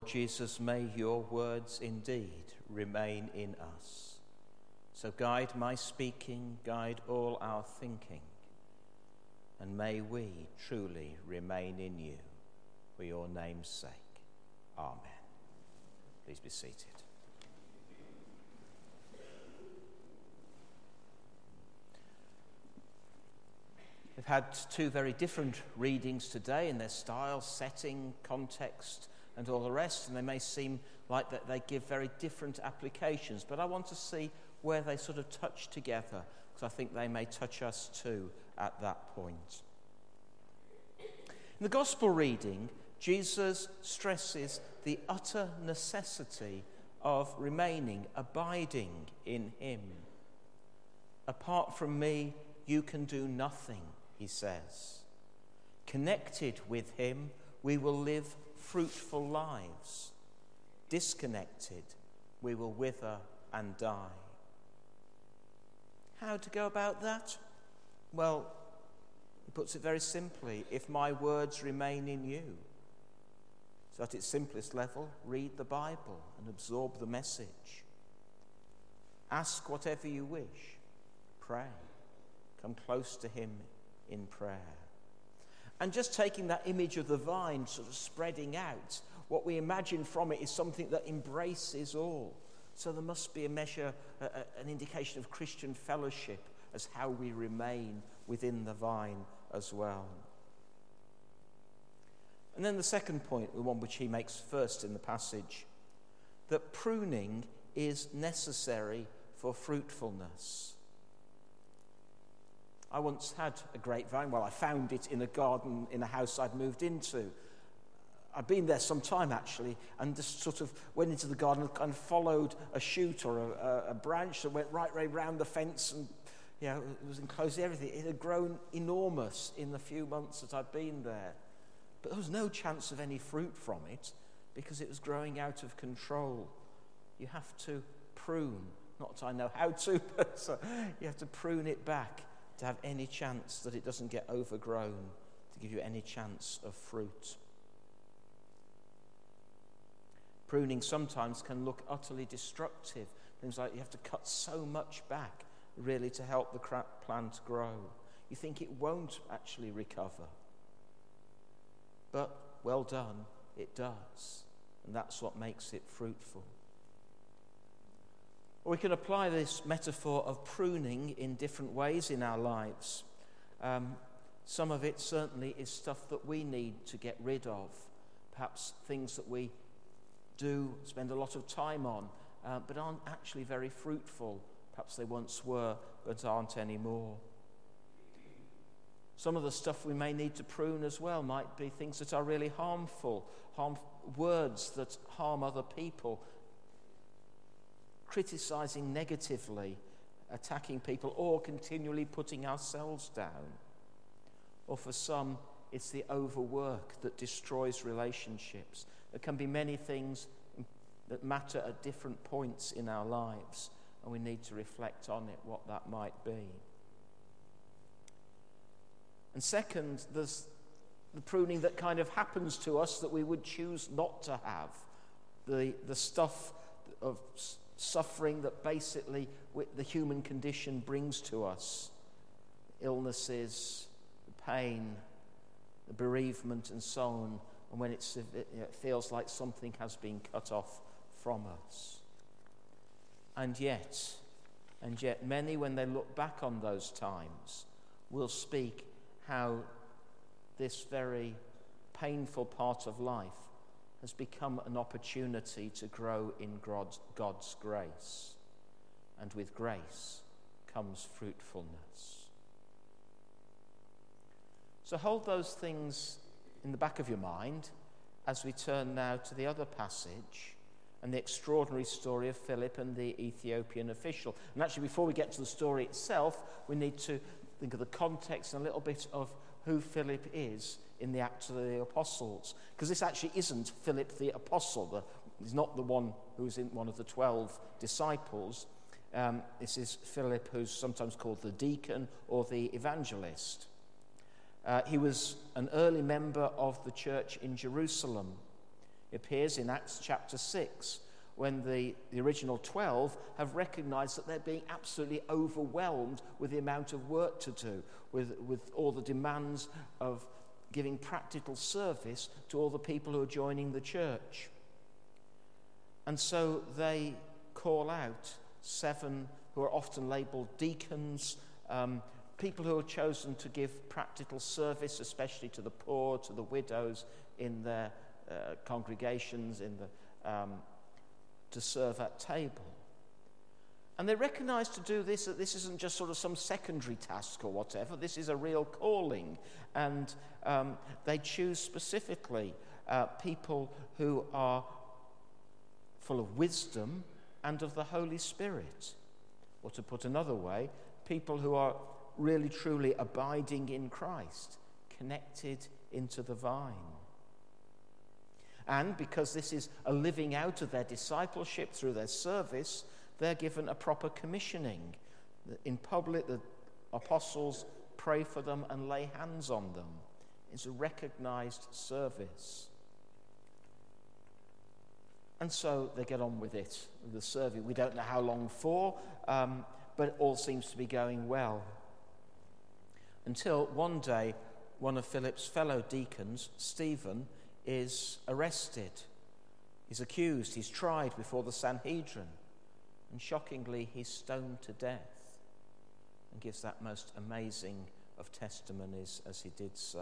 Jesus, may your words indeed remain in us. So guide my speaking, guide all our thinking, and may we truly remain in you for your name's sake. Amen. Please be seated. We've had two very different readings today in their style, setting, context, and all the rest, and they may seem like that they give very different applications, but I want to see where they sort of touch together, because I think they may touch us too at that point. In the Gospel reading, Jesus stresses the utter necessity of remaining, abiding in him. Apart from me, you can do nothing, he says. Connected with him, we will live fruitful lives. Disconnected, we will wither and die. How to go about that? Well, he puts it very simply: if my words remain in you. So at its simplest level, read the Bible and absorb the message. Ask whatever you wish. Pray. Come close to him in prayer. And just taking that image of the vine sort of spreading out, what we imagine from it is something that embraces all. So there must be a measure, an indication of Christian fellowship as how we remain within the vine as well. And then the second point, the one which he makes first in the passage, that pruning is necessary for fruitfulness. I once had a grapevine. Well, I found it in a garden in a house I'd moved into. I'd been there some time, actually, and just sort of went into the garden and followed a shoot or a branch that went right round the fence, and it was enclosed, everything. It had grown enormous in the few months that I'd been there. But there was no chance of any fruit from it because it was growing out of control. You have to prune. Not that I know how to, but you have to prune it back to have any chance that it doesn't get overgrown, to give you any chance of fruit. Pruning sometimes can look utterly destructive. Things like you have to cut so much back really to help the plant grow. You think it won't actually recover. But well done, it does. And that's what makes it fruitful. Or we can apply this metaphor of pruning in different ways in our lives. Some of it certainly is stuff that we need to get rid of. Perhaps things that we do spend a lot of time on, but aren't actually very fruitful. Perhaps they once were, but aren't anymore. Some of the stuff we may need to prune as well might be things that are really harmful, words that harm other people, criticizing negatively, attacking people, or continually putting ourselves down. Or for some, it's the overwork that destroys relationships. There can be many things that matter at different points in our lives, and we need to reflect on it, what that might be. And second, there's the pruning that kind of happens to us that we would choose not to have. The stuff of suffering that basically the human condition brings to us. Illnesses, the pain, the bereavement and so on. And when it feels like something has been cut off from us. And yet many, when they look back on those times, will speak how this very painful part of life has become an opportunity to grow in God's grace. And with grace comes fruitfulness. So hold those things in the back of your mind as we turn now to the other passage and the extraordinary story of Philip and the Ethiopian official. And actually, before we get to the story itself, we need to think of the context and a little bit of who Philip is in the Acts of the Apostles. Because this actually isn't Philip the Apostle. He's not the one who's in one of the 12 disciples. This is Philip, who's sometimes called the deacon or the evangelist. He was an early member of the church in Jerusalem. It appears in Acts chapter 6, when the original 12 have recognized that they're being absolutely overwhelmed with the amount of work to do, with all the demands of giving practical service to all the people who are joining the church. And so they call out 7 who are often labeled deacons, people who are chosen to give practical service, especially to the poor, to the widows in their congregations, to serve at table. And they recognize to do this, that this isn't just sort of some secondary task or whatever. This is a real calling. And they choose specifically people who are full of wisdom and of the Holy Spirit. Or to put another way, people who are really truly abiding in Christ, connected into the vine. And because this is a living out of their discipleship through their service, they're given a proper commissioning. In public, the apostles pray for them and lay hands on them. It's a recognized service. And so they get on with it, the serving. We don't know how long for, but it all seems to be going well. Until one day, one of Philip's fellow deacons, Stephen, is arrested. He's accused, he's tried before the Sanhedrin, and shockingly he's stoned to death, and gives that most amazing of testimonies as he did so.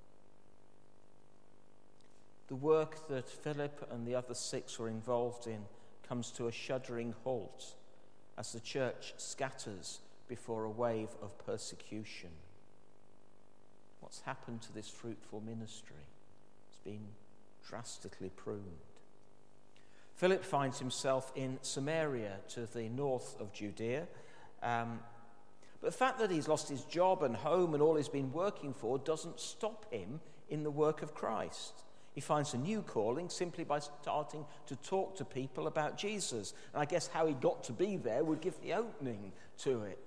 The work that Philip and the other 6 were involved in comes to a shuddering halt as the church scatters before a wave of persecution. What's happened to this fruitful ministry? It's been drastically pruned. Philip finds himself in Samaria, to the north of Judea. But the fact that he's lost his job and home and all he's been working for doesn't stop him in the work of Christ. He finds a new calling simply by starting to talk to people about Jesus. And I guess how he got to be there would give the opening to it.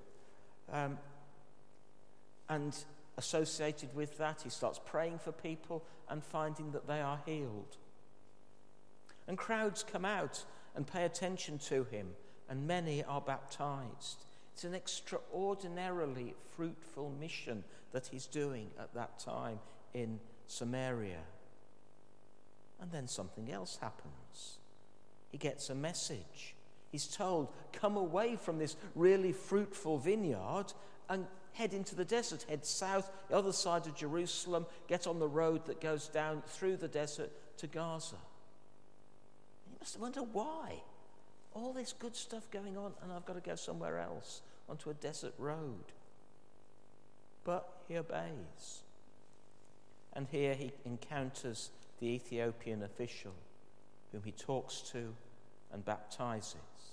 And associated with that, he starts praying for people and finding that they are healed. And crowds come out and pay attention to him, and many are baptized. It's an extraordinarily fruitful mission that he's doing at that time in Samaria. And then something else happens. He gets a message. He's told, come away from this really fruitful vineyard and head into the desert, head south, the other side of Jerusalem, get on the road that goes down through the desert to Gaza. And you must wonder why. All this good stuff going on, and I've got to go somewhere else, onto a desert road. But he obeys. And here he encounters the Ethiopian official, whom he talks to and baptizes.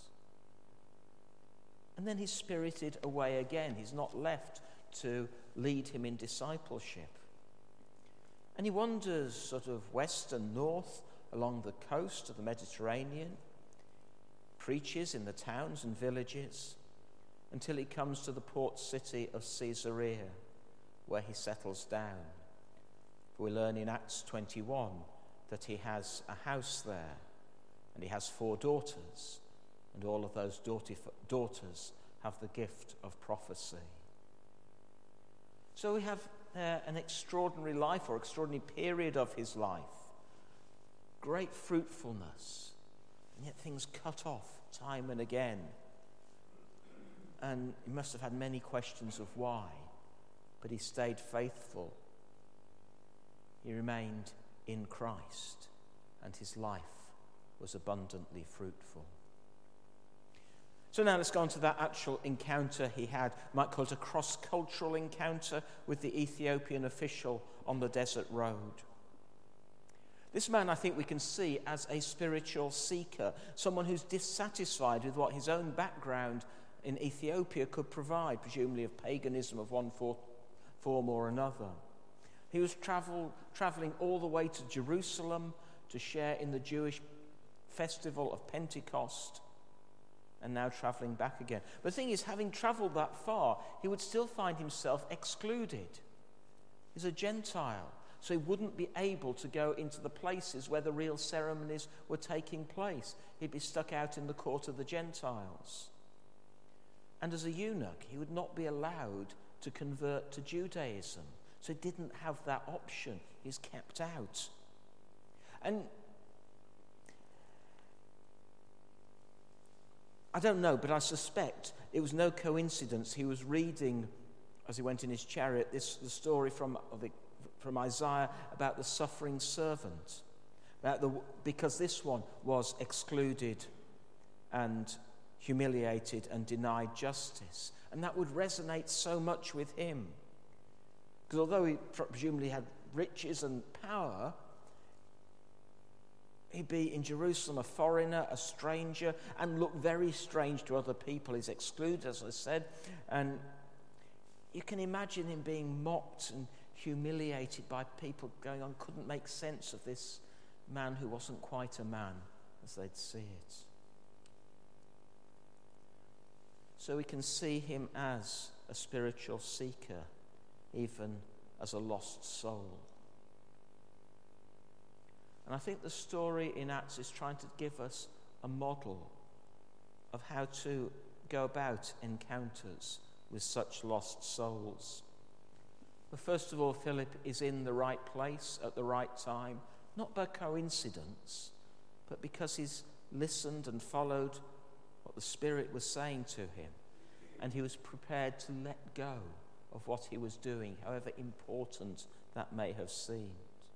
And then he's spirited away again. He's not left to lead him in discipleship. And he wanders sort of west and north along the coast of the Mediterranean, preaches in the towns and villages, until he comes to the port city of Caesarea, where he settles down. We learn in Acts 21 that he has a house there, and he has 4 daughters, and all of those daughters have the gift of prophecy. So we have an extraordinary life, or extraordinary period of his life. Great fruitfulness, and yet things cut off time and again. And he must have had many questions of why, but he stayed faithful. He remained in Christ, and his life was abundantly fruitful. So now let's go on to that actual encounter he had. You might call it a cross-cultural encounter with the Ethiopian official on the desert road. This man, I think we can see as a spiritual seeker, someone who's dissatisfied with what his own background in Ethiopia could provide, presumably of paganism of one form or another. He was traveling all the way to Jerusalem to share in the Jewish festival of Pentecost, and now traveling back again. But the thing is, having traveled that far, he would still find himself excluded. He's a Gentile. so he wouldn't be able to go into the places where the real ceremonies were taking place. He'd be stuck out in the court of the Gentiles. And as a eunuch, he would not be allowed to convert to Judaism. So he didn't have that option. He's kept out. And I don't know, but I suspect it was no coincidence he was reading, as he went in his chariot, the story from Isaiah about the suffering servant. Because this one was excluded and humiliated and denied justice. And that would resonate so much with him. Because although he presumably had riches and power, he'd be in Jerusalem a foreigner, a stranger, and look very strange to other people. He's excluded, as I said. And you can imagine him being mocked and humiliated by people going on, couldn't make sense of this man who wasn't quite a man, as they'd see it. So we can see him as a spiritual seeker, even as a lost soul. And I think the story in Acts is trying to give us a model of how to go about encounters with such lost souls. But first of all, Philip is in the right place at the right time, not by coincidence, but because he's listened and followed what the Spirit was saying to him, and he was prepared to let go of what he was doing, however important that may have seemed.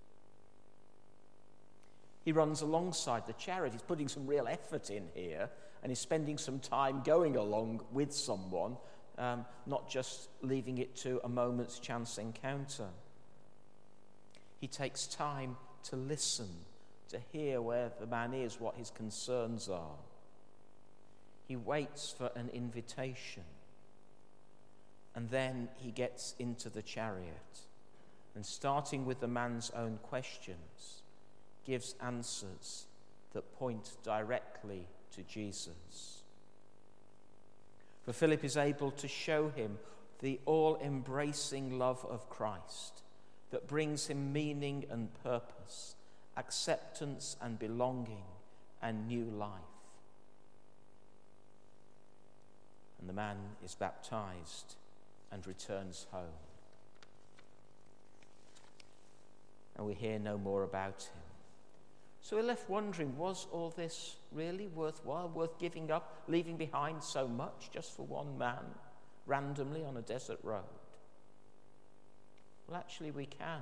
He runs alongside the chariot. He's putting some real effort in here, and he's spending some time going along with someone, not just leaving it to a moment's chance encounter. He takes time to listen, to hear where the man is, what his concerns are. He waits for an invitation, and then he gets into the chariot, and starting with the man's own questions, gives answers that point directly to Jesus. For Philip is able to show him the all-embracing love of Christ that brings him meaning and purpose, acceptance and belonging, and new life. And the man is baptized and returns home. And we hear no more about him. So we're left wondering, was all this really worthwhile, worth giving up, leaving behind so much just for one man, randomly on a desert road? Well, actually we can.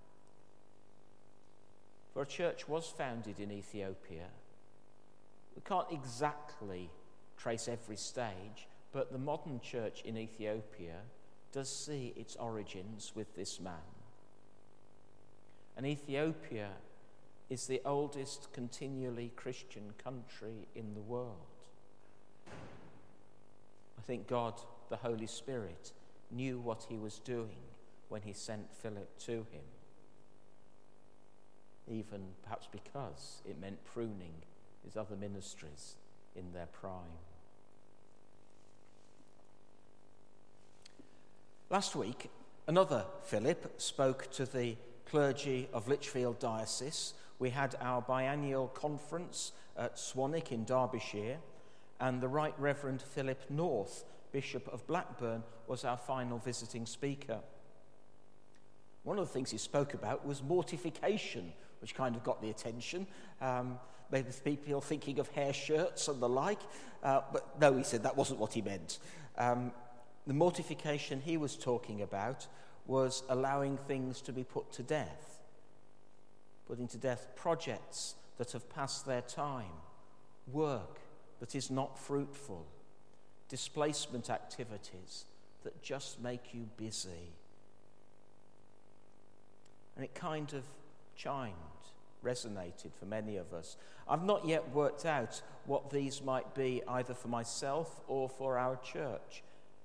For a church was founded in Ethiopia. We can't exactly trace every stage, but the modern church in Ethiopia does see its origins with this man. And Ethiopia is the oldest continually Christian country in the world. I think God, the Holy Spirit, knew what he was doing when he sent Philip to him, even perhaps because it meant pruning his other ministries in their prime. Last week, another Philip spoke to the clergy of Lichfield Diocese. We had our biennial conference at Swanwick in Derbyshire, and the Right Reverend Philip North, Bishop of Blackburn, was our final visiting speaker. One of the things he spoke about was mortification, which kind of got the attention. Maybe people thinking of hair shirts and the like, but no, he said that wasn't what he meant. The mortification he was talking about was allowing things to be put to death, putting to death projects that have passed their time, work that is not fruitful, displacement activities that just make you busy. And it kind of chimed, resonated for many of us. I've not yet worked out what these might be, either for myself or for our church.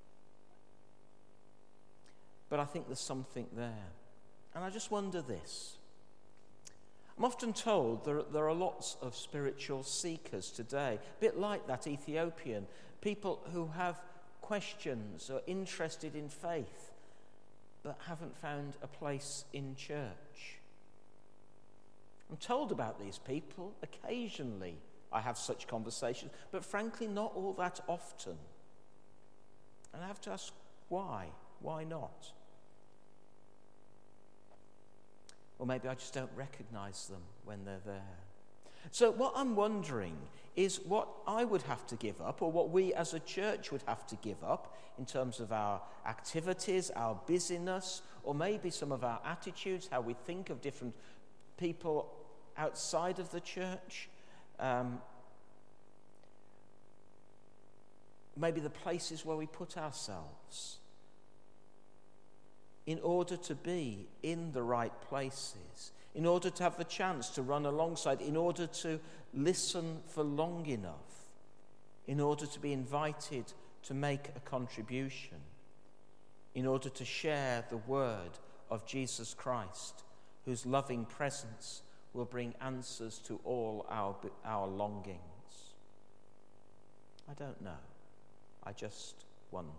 But I think there's something there. And I just wonder this. I'm often told there are lots of spiritual seekers today, a bit like that Ethiopian, people who have questions or interested in faith, but haven't found a place in church. I'm told about these people. Occasionally I have such conversations, but frankly not all that often. And I have to ask, why? Why not? Or maybe I just don't recognize them when they're there. So what I'm wondering is what I would have to give up, or what we as a church would have to give up in terms of our activities, our busyness, or maybe some of our attitudes, how we think of different people outside of the church. Maybe the places where we put ourselves in order to be in the right places, in order to have the chance to run alongside, in order to listen for long enough, in order to be invited to make a contribution, in order to share the word of Jesus Christ, whose loving presence will bring answers to all our longings. I don't know. I just wonder.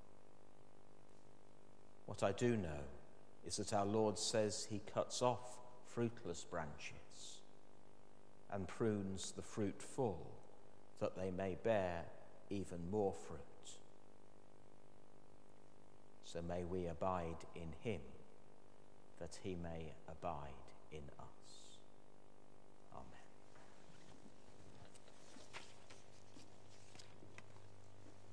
What I do know is that our Lord says he cuts off fruitless branches and prunes the fruitful, that they may bear even more fruit. So may we abide in him, that he may abide in us.